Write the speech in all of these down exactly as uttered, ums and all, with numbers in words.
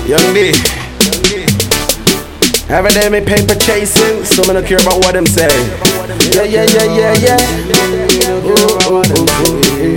Young D. Every day me paper chasing, so me no care about what them say. Yeah, yeah, yeah, yeah, yeah. Ooh, ooh, ooh,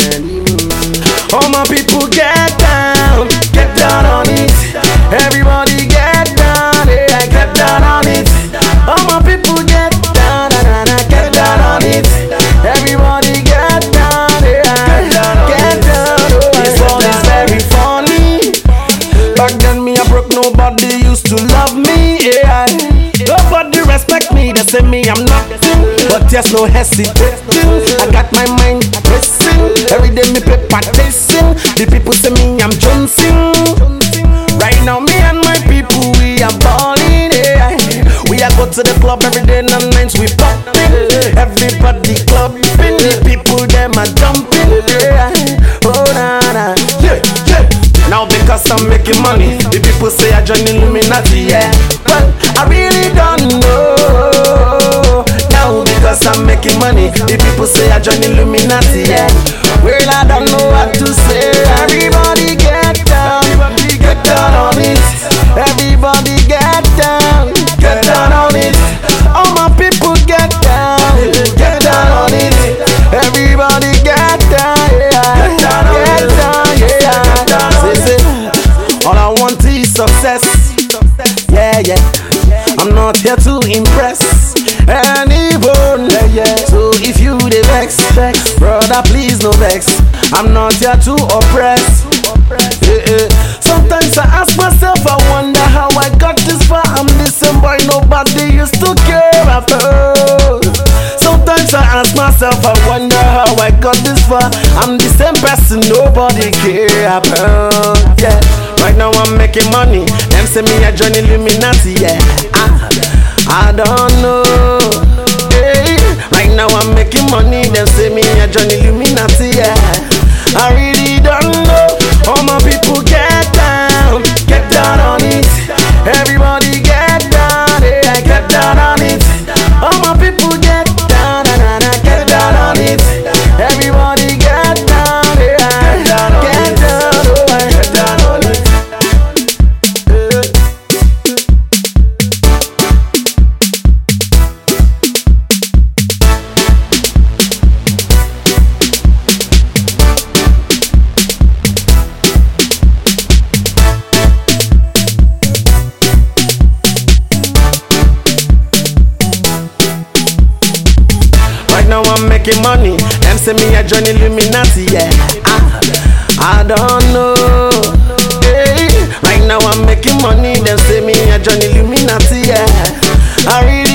ooh. All my people get down, get down on it. Everybody get down, yeah, get down on it. All my people get down, na, na, na, get down on it. Everybody get down, yeah, get down. This one is very funny. Back then me I broke, nobody used to love me, yeah. Nobody respect me, they say me I'm nothing, but there's no hesitating. I got my mind racing, every day me paper chasing. The people say me I'm Jonesing. Right now me and my people we are balling, yeah. We are go to the club every day and nights we popping. Everybody clubbing, the people them are jumping, yeah. Oh na na, yeah, yeah. Now because I'm making money, the people say I join Illuminati, yeah. Well, I really don't know. Now because I'm making money, the people say I join Illuminati, yeah. Well, I don't know what to say. Everybody get down, get down on it. Everybody get down, get down on it. All my people get down, get down on it. Everybody get down, yeah. Get down, yeah. Say, say, all I want is success. Yeah, yeah. I'm not here to impress anyone. Yeah, yeah. So if you the vex, brother, please no vex. I'm not here to oppress. Yeah, yeah. Sometimes I ask myself, I wonder how I got this far. I'm listening, boy, nobody used to care about. Sometimes I ask myself, I wonder how I got this far. I'm the same person nobody care about. Yeah, right now I'm making money. Them say me a join Illuminati. Yeah, I, I don't know. Hey, right now I'm making money. Them say me a join Illuminati. Yeah, I really don't know. All my people get down, get down on it. Everybody get down, yeah, get down on it. All my people get down, na, na, na, get down on it. Everybody get down, yeah, get down, get down, oh, get down on it. Now I'm making money. Them say me a join Illuminati, yeah. I, I don't know. Hey, right now I'm making money. Them say me a join Illuminati, yeah. I really